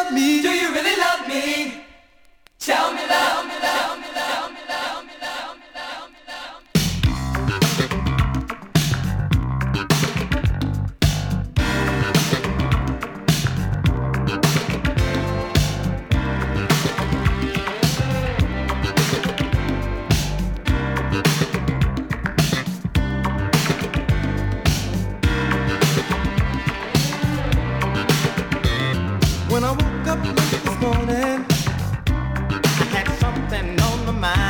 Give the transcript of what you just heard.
love me? Do you really love me? Tell me that. Tell me that. Tell me that. Tell me that. Tell me that. When I woke up late this morning, I had something on my mind.